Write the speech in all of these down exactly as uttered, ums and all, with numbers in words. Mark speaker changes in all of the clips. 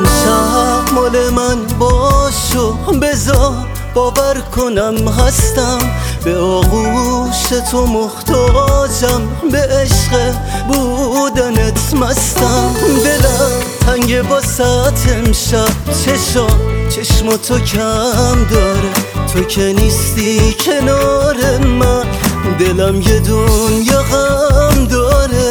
Speaker 1: امشب مال من باشو بذار باور کنم هستم، به آغوش تو محتاجم، به عشق بودنت مستم. دلم تنگ واسط امشب، چشا چشم تو کم داره، تو که نیستی کنار من، دلم یه دنیا غم داره.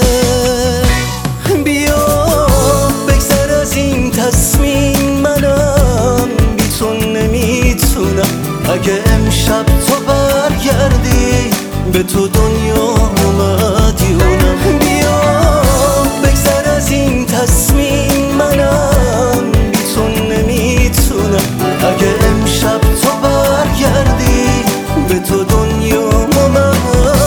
Speaker 1: بیا بگذر از این تصمیم، منم بی تو نمیتونم. اگه امشب تو برگردی به تو دنیا مدیونم. بیا بگذر از این تصمیم، منم بی تو نمیتونم. اگه امشب تو برگردی به تو دنیا مدیونم.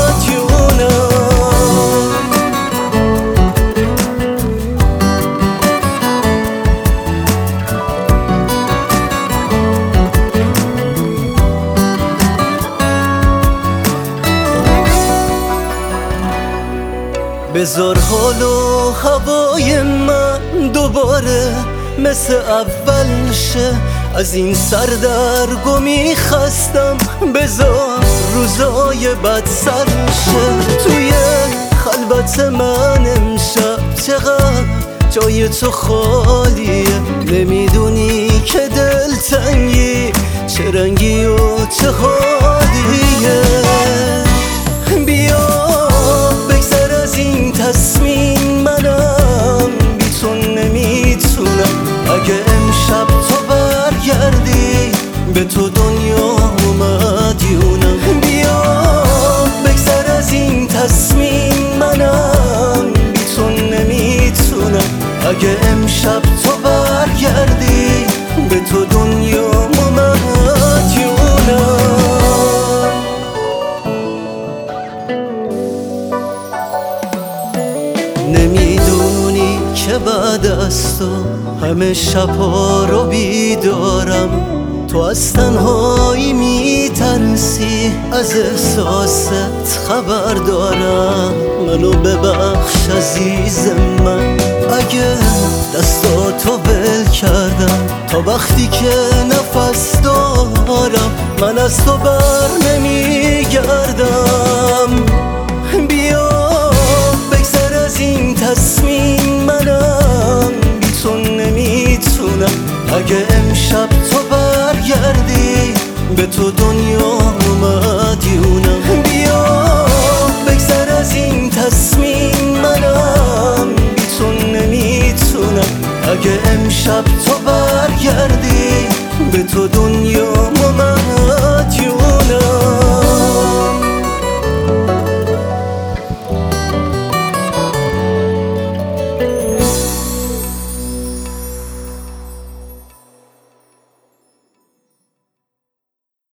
Speaker 1: بذار حال و هوای من دوباره مثل اول شه، از این سردرگمی خستم. بذار روزای بد سر شه، توی خلوت من امشب چقدر جای تو خالیه. نمیدونی که دلتنگی چه رنگی و چه حالیه. بیا بگذر از این تصمیم، منم بی تو نمیتونم. اگه امشب تو برگردی به تو دنیا مدیونم. بیا بگذر از این تصمیم، منم بی تو نمیتونم. اگه امشب تو برگردی به تو دنیا مدیونم. نمیدونی که بعد از تو همه شبها رو بیدارم، تو از تنهایی میترسی، از احساست خبر دارم. منو ببخش عزیز من اگه دستاتو ول کردم، تا وقتی که نفس دارم من از تو بر نمیگردم. بیا بگذر از این تصمیم، منم بی تو نمیتونم. اگه امشب تو برگردی به تو دنیا مدیونم. بیا بگذر از این تصمیم، منم بی تو نمیتونم. اگه امشب تو برگردی به تو دنیا